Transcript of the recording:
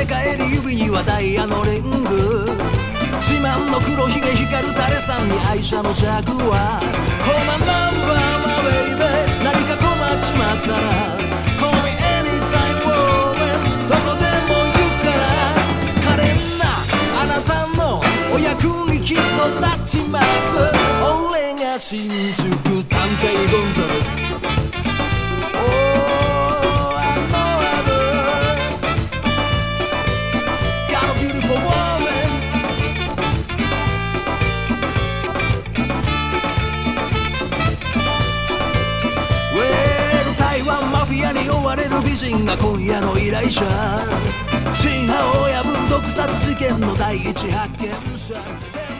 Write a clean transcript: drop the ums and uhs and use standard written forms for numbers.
て帰り指にはダイヤのリング、自慢の黒ひげ光るタレさんに愛車のジャグワー、コマナンバーマベイベー、何か困っちまったら Call me anytime Warren、 どこでも行くから可憐なあなたのお役にきっと立ちます。俺が新宿探偵ゴンザレス。に追われる美人が今夜の依頼者、真犯親分毒殺事件の第一発見者。